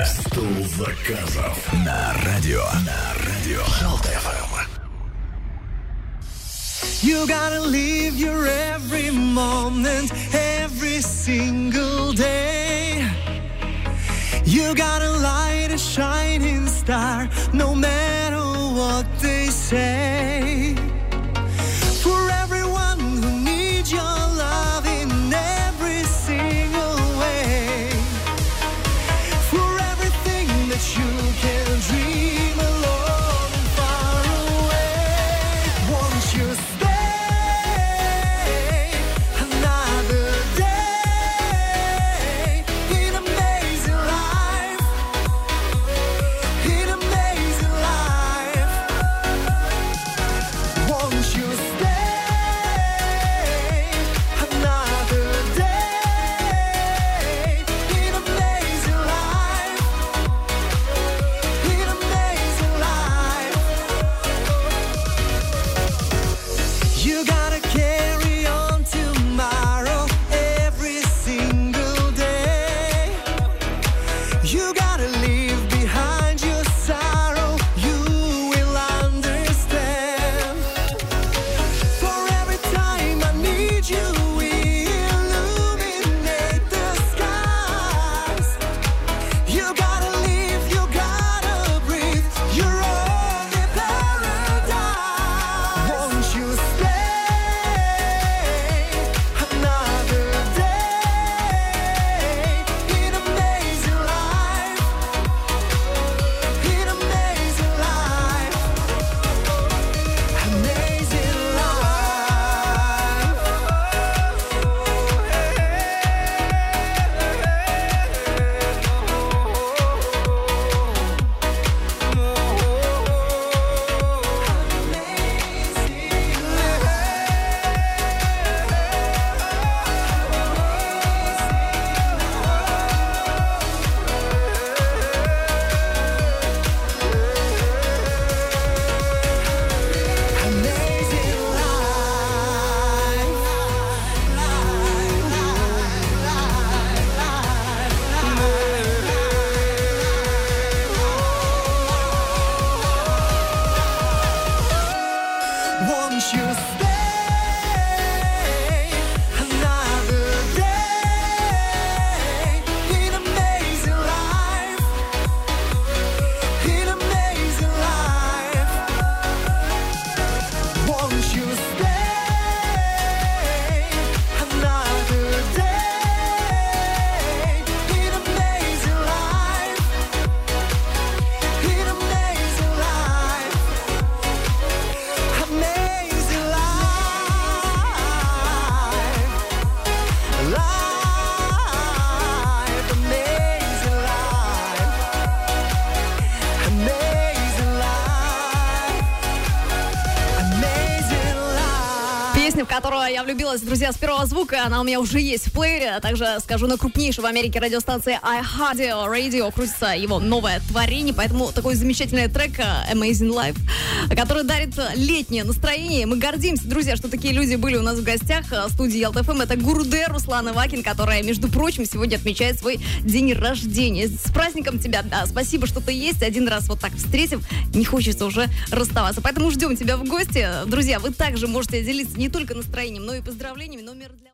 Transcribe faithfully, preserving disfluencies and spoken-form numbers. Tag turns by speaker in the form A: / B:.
A: Стол заказов на радио. На радио Желтый эф эм.
B: You gotta live your every moment, every single day. You gotta light a shining star, no matter what they say. For everyone who needs your love in every single way. For everything that you can dream alone and far away. Won't you stay?
C: В которую я влюбилась, друзья, с первого звука. Она у меня уже есть в плеере. А также скажу, на крупнейшей в Америке радиостанции iHeartRadio Radio крутится его новое творение. Поэтому такой замечательный трек Amazing Life, который дарит летнее настроение. Мы гордимся, друзья, что такие люди были у нас в гостях в студии Ялта эф эм. Это Гурде Руслан Ивакин, которая, между прочим, сегодня отмечает свой день рождения. С праздником тебя, да, спасибо, что ты есть. Один раз вот так встретив, не хочется уже расставаться. Поэтому ждем тебя в гости. Друзья, вы также можете делиться не только настроением, но и поздравлениями. Номер для